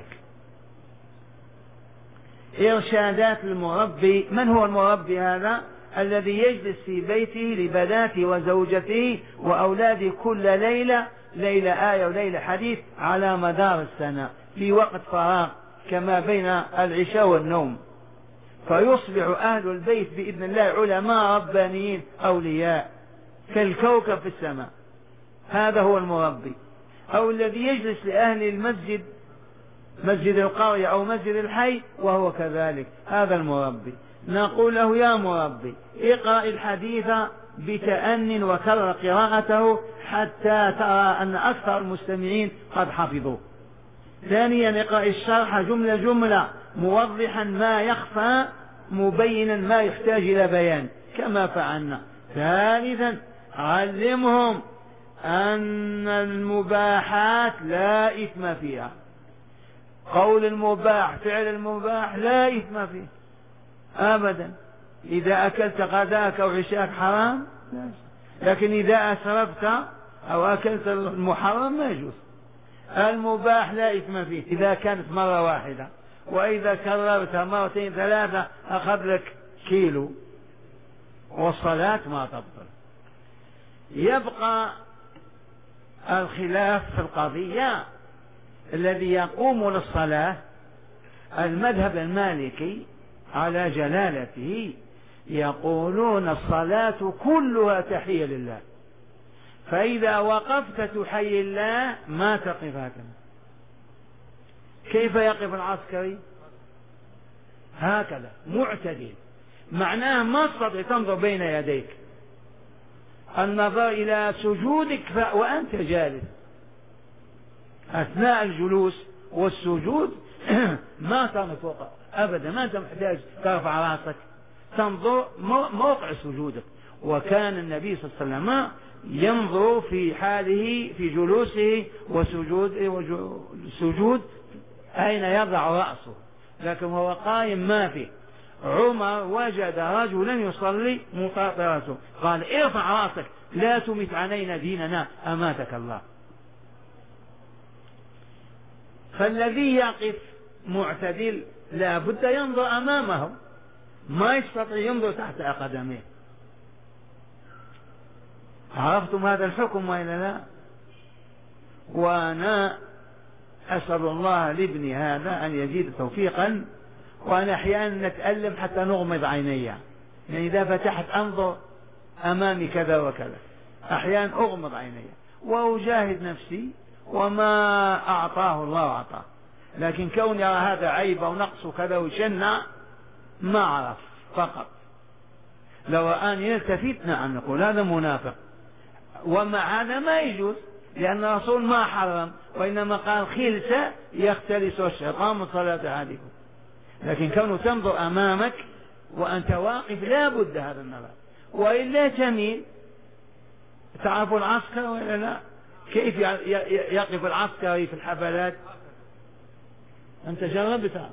إرشادات المربي. من هو المربي هذا؟ الذي يجلس في بيته لبناته وزوجته وأولاده كل ليلة آية وليلة حديث على مدار السنة في وقت فراغ كما بين العشاء والنوم، فيصبح أهل البيت بإذن الله علماء ربانيين أولياء كالكوكب في السماء. هذا هو المربي. أو الذي يجلس لأهل المسجد، مسجد القرية أو مسجد الحي، وهو كذلك، هذا المربي. نقول له: يا مربي، اقرأ الحديث بتأن وكرر قراءته حتى ترى أن أكثر المستمعين قد حفظوه. ثانيا: اقرأ الشرح جملة جملة موضحا ما يخفى مبينا ما يحتاج إلى بيان كما فعلنا. ثالثا علمهم أن المباحات لا إثم فيها. قول المباح فعل المباح لا إثم فيه أبدا. إذا أكلت غداك أو عشاك حرام، لكن إذا أسرفت أو أكلت المحرم ما يجوز. المباح لا إثم فيه إذا كانت مرة واحدة، وإذا كررتها مرتين ثلاثة أخذ لك كيلو. والصلاة ما تبطل. يبقى الخلاف في القضية الذي يقوم للصلاة. المذهب المالكي على جلالته يقولون الصلاة كلها تحية لله، فإذا وقفت تحيي الله ما تقف هكذا. كيف يقف العسكري؟ هكذا معتدل، معناه ما تستطيع تنظر بين يديك، النظر إلى سجودك وأنت جالس. أثناء الجلوس والسجود ما تنظر فوق أبدا، ما أنت محتاج ترفع رأسك، تنظر موقع سجودك. وكان النبي صلى الله عليه وسلم ينظر في حاله في جلوسه وسجود أين يضع رأسه، لكن هو قائم ما فيه. عمر وجد رجلا يصلي مطاطي رأسه، قال ارفع رأسك لا تمت علينا ديننا أماتك الله. فالذي يقف معتدل لا بد ينظر أمامه، ما يستطيع ينظر تحت قدميه. عرفتم هذا الحكم وإلا لا؟ وأنا أسأل الله لابني هذا أن يزيد توفيقا، وأنا أحيانا نتألم حتى نغمض عيني، يعني إذا فتحت أنظر أمامي كذا وكذا، أحيانا أغمض عيني وأجاهد نفسي، وما أعطاه الله أعطاه. لكن كون يرى هذا عيب ونقص كذا وشنع ما عرف فقط. لو أن يلتفت نعم نقول هذا منافق، ومع هذا ما يجوز، لأن الرسول ما حرم، وإنما قال خلسة يختلس الشيطان من صلاة أحدكم. لكن كونه تنظر أمامك وأنت واقف لا بد هذا النظر، وإلا تميل. تعرف العسكر ولا لا؟ كيف يقف العسكري في الحفلات؟ أنت جربتها؟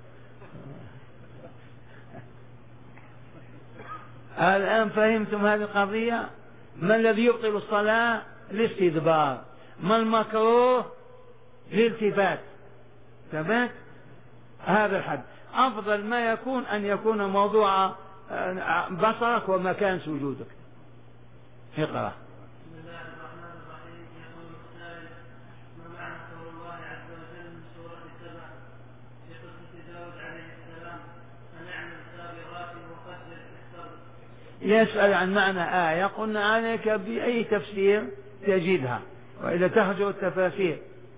الآن فهمتم هذه القضية؟ ما الذي يبطل الصلاة؟ الاستدبار. ما المكروه؟ الالتفات. ثبت هذا الحد. أفضل ما يكون أن يكون موضوع بصرك ومكان سجودك. اقرأ. بسم الله الرحمن الرحيم. يقول السائل: ما معنى قول الله عز وجل من سورة السبع في قصة داود عليه السلام: أن اعمل سابغات وقدر في السبع؟ يسأل عن معنى آية، قلنا عليك بأي تفسير تجدها، وإذا تهجر التفاسير.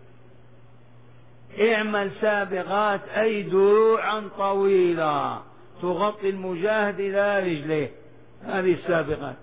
اعمل سابغات أي دروعا طويلة تغطي المجاهد إلى رجليه، هذه السابغات.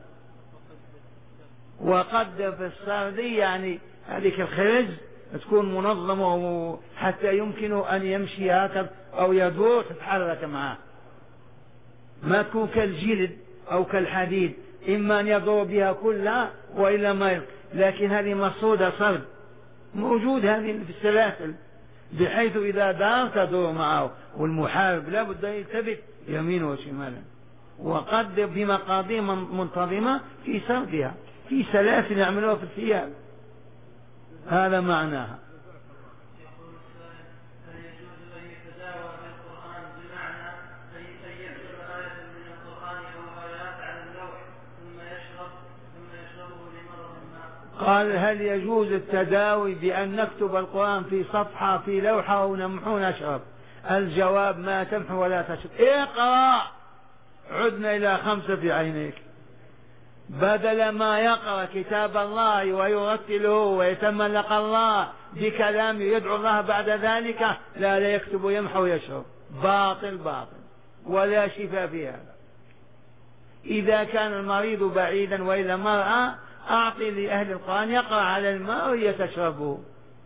وقدر في السرد يعني هذيك الخرز تكون منظمة حتى يمكنه أن يمشي هكذا أو يدور تتحرك معه، ما تكون كالجلد أو كالحديد، إما أن يدور بها كلها وإلا ما. لكن هذه مصودة صرد موجود هذه في السلاسل، بحيث إذا دار تدور معه، والمحارب لا بد يلتفت يمينه وشمالا. وقدر بمقادير منتظمة في سردها، في سلاسل يعملوها في الثياب، هذا معناها. يقول السائل: هل يجوز أن يتداوى بالقرآن بمعنى أن يكتب آية من القرآن أو آيات على اللوح ثم يشربه لمرض ما؟ قال: هل يجوز التداوي بأن نكتب القرآن في صفحة في لوحة ونمحو نشرب؟ الجواب: ما تمحو ولا تشرب، اقرأ. عدنا إلى 5 في عينيك، بدل ما يقرأ كتاب الله ويرتله ويتملق الله بكلامه يدعو الله بعد ذلك، لا يكتب يمحو ويشرب. باطل باطل، ولا شفاء في هذا. إذا كان المريض بعيدا وإلى مرأة، أعطي لأهل القرآن يقرأ على الماء ويتشربه.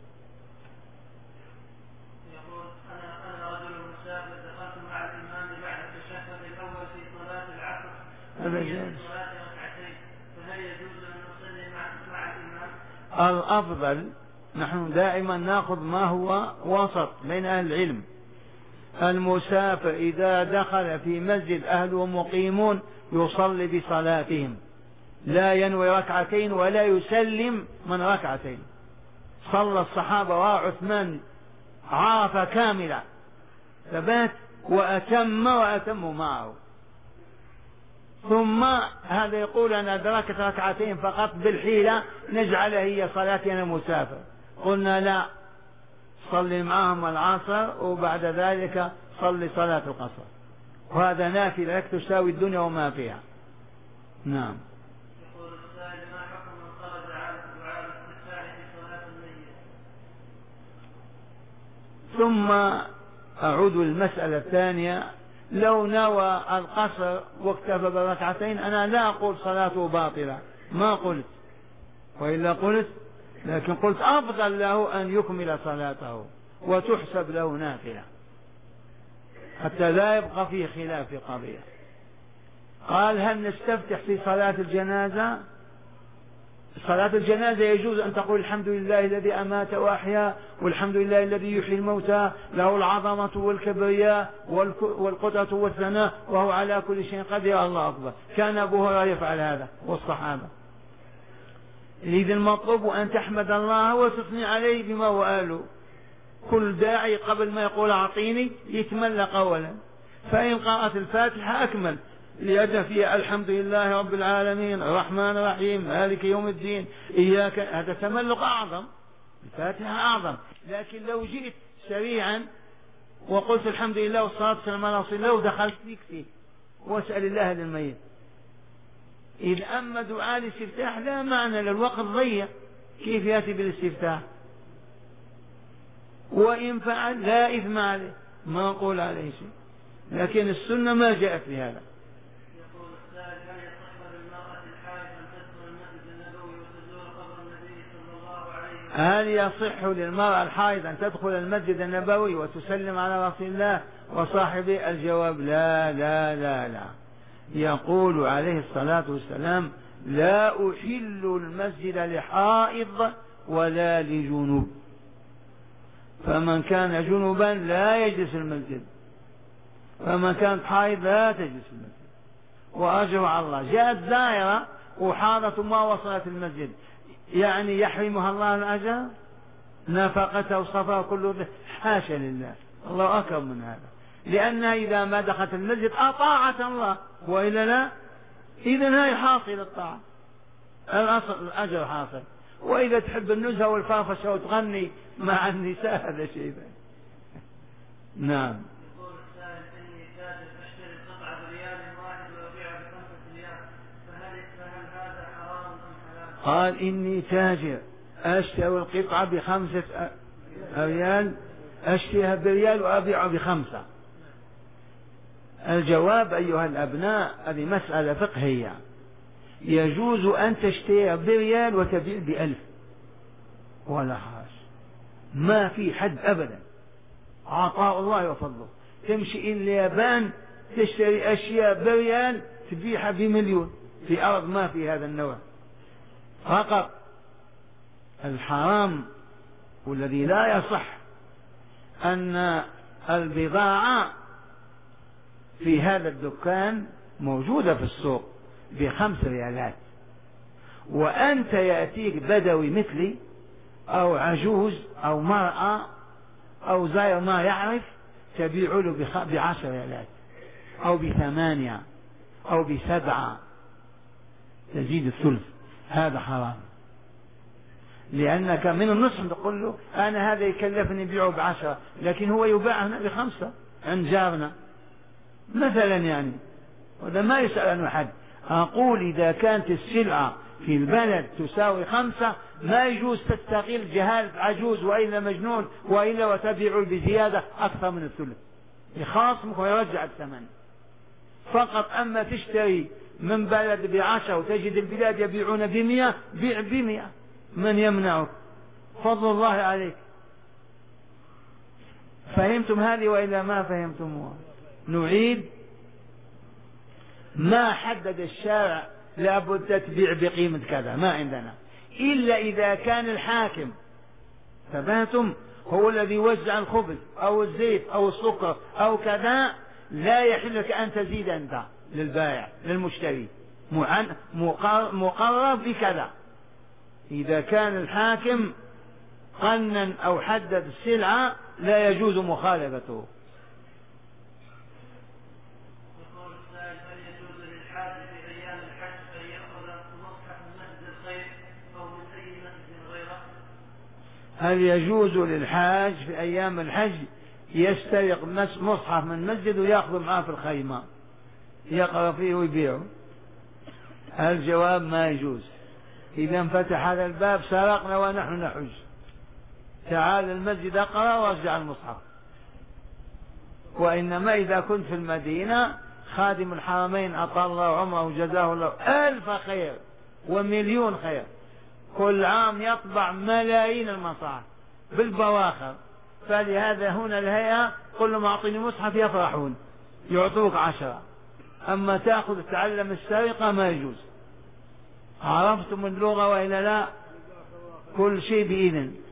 يقول: أنا رجل مسافر، دخلت مع الإمام بعد التشهد الأول في صلاة العصر، هذا جائز. صلاة ركعتين الأفضل نحن دائما نأخذ ما هو وسط بين أهل العلم. المسافر إذا دخل في مسجد أهله مقيمون يصلي بصلاتهم، لا ينوي ركعتين ولا يسلم من ركعتين. صلى الصحابة وعثمان عرفة كاملة ثبات وأتم معه. ثم هذا يقول أنا أدركت ركعتين فقط بالحيلة نجعلها هي صلاتي أنا مسافر. قلنا لا، صلي معهم العصر وبعد ذلك صلي صلاة القصر، وهذا نافلة لك تساوي الدنيا وما فيها. نعم. يقول السائل ما حكم من خرج على دعاء الاستفتاح في صلاة الميت؟ ثم أعود المسألة الثانية، لو نوى القصر واكتفى بركعتين أنا لا أقول صلاته باطلة، ما قلت، وإلا قلت، لكن قلت أفضل له أن يكمل صلاته وتحسب له نافلة حتى لا يبقى فيه خلاف في قضية. قال هل نستفتح في صلاة الجنازة؟ صلاة الجنازة يجوز أن تقول الحمد لله الذي أمات وأحيا، والحمد لله الذي يحيي الموتى، له العظمة والكبرياء والقدرة والثناء وهو على كل شيء قدير، الله أكبر. كان أبو هريرة يفعل هذا والصحابة. إذا المطلوب أن تحمد الله وتثني عليه بما هو أهله. كل داعي قبل ما يقول أعطيني يتملق أولا، فإن قرأت الفاتحة أكمل لأجل فيها الحمد لله رب العالمين الرحمن الرحيم مالك يوم الدين إياك، هذا تملق أعظم، الفاتحة أعظم. لكن لو جئت سريعا وقلت الحمد لله والصلاة والسلام على رسول الله ودخلت فيه واسأل الله للميت، إذ أما دعاء الاستفتاح لا معنى للوقت ضيق، كيف يأتي بالاستفتاح؟ وإن فعل لا إثم عليه، ما أقول عليه شيء، لكن السنة ما جاءت بهذا. يقول السائل هل يصح للمرأة الحائض أن تدخل المسجد النبوي وتزور قبر النبي صلى الله عليه وسلم؟ هل يصح للمرأة الحائض أن تدخل المسجد النبوي وتسلم على رسول الله وصاحبه؟ الجواب لا لا لا لا. يقول عليه الصلاة والسلام لا أحل المسجد لحائض ولا لجنوب، فمن كان جنوبا لا يجلس المسجد، فمن كانت حائض لا تجلس المسجد. وأجر على الله، جاءت زائرة وحاضت ما وصلت المسجد، يعني يحرمها الله الأجر؟ نفقته وصفاه كله؟ حاشا لله، الله أكرم من هذا. لأنها إذا ما دخلت المسجد أطاعت الله، وإلا لا، إذن هي حاصل الطاعة، الأصل الأجر حاصل. وإذا تحب النزهة والفرفشة وتغني مع النساء هذا شيء ثاني. نعم. يقول السائل إني تاجر أشتري قطعة بريال واحد وأبيعها ب5 ريال، فهل هذا حرام أم حلال؟ قال إني تاجر أشتري القطعة ب5 ريال، أشتريها بريال وأبيعها ب5. الجواب أيها الأبناء هذه مسألة فقهية، يجوز أن تشتري بريال وتبيع ب1000 ولا حرج، ما في حد أبدا، عطاء الله وفضله. تمشي إلى اليابان تشتري أشياء بريال تبيعها ب1,000,000 في أرض ما في هذا النوع. فقط الحرام والذي لا يصح أن البضاعة في هذا الدكان موجودة في السوق ب5 ريالات، وأنت يأتيك بدوي مثلي أو عجوز أو مرأة أو زائر ما يعرف تبيع له ب10 ريالات أو ب8 أو ب7، تزيد الثلث. هذا حرام، لأنك من النصف تقول له أنا هذا يكلفني بيعه ب10، لكن هو يباع هنا ب5 عند جارنا مثلا، يعني وده ما يسأل عنه حد. أقول إذا كانت السلعة في البلد تساوي 5 ما يجوز تستغل جهالة عجوز وإلا مجنون وإلا وتبيع بزيادة أكثر من الثلث، يخاصمك ويرجع الثمن فقط. أما تشتري من بلد ب10 وتجد البلاد يبيعون ب100، بيع ب100، من يمنعك؟ فضل الله عليك. فهمتم هذه وإلا ما فهمتموها؟ نعيد، ما حدد الشارع لابد تبيع بقيمة كذا، ما عندنا. إلا إذا كان الحاكم، تبهتم، هو الذي يوزع الخبز أو الزيت أو السكر أو كذا، لا يحل لك أن تزيد أنت للبائع للمشتري، مقرر بكذا. إذا كان الحاكم قنن أو حدد السلعة لا يجوز مخالفته. يقول السائل: هل يجوز للحاج في أيام الحج أن يأخذ مصحف من مسجد الخير أو من أي مسجد غيره؟ هل يجوز للحاج في أيام الحج يسترق مصحف من مسجد ويأخذ معه في الخيمة يقرأ فيه ويبيعه؟ الجواب: ما يجوز. إذا انفتح هذا الباب سرقنا ونحن نحج. تعال المسجد اقرأ وارجع المصحف. وإنما إذا كنت في المدينة خادم الحرمين أطال الله عمره وجزاه الله ألف خير ومليون خير، كل عام يطبع ملايين المصاحف بالبواخر، فلهذا هنا الهيئة كل ما أعطيني مصحف يفرحون يعطوك 10. أما تأخذ تتعلم السرقة ما يجوز. عرفتم اللغة وإلا لا؟ كل شيء بإذن.